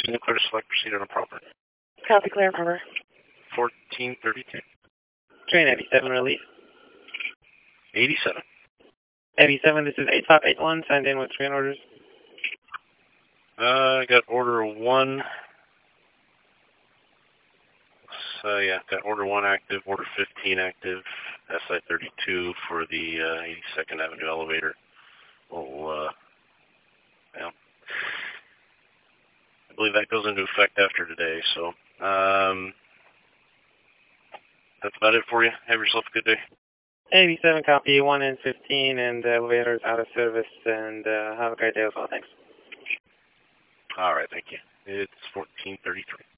14 clear to select proceed on a proper. Copy, clear, proper. 1432. Train 87, release. 87. 87, this is 8581, signed in with train orders. I got order 1. So yeah, got order 1 active, order 15 active, SI 32 for the 82nd Avenue elevator. Well, yeah. I believe that goes into effect after today, so that's about it for you. Have yourself a good day. 87, copy, 1 and 15, and elevator is out of service, and have a great day as well, thanks. All right, thank you. It's 1433.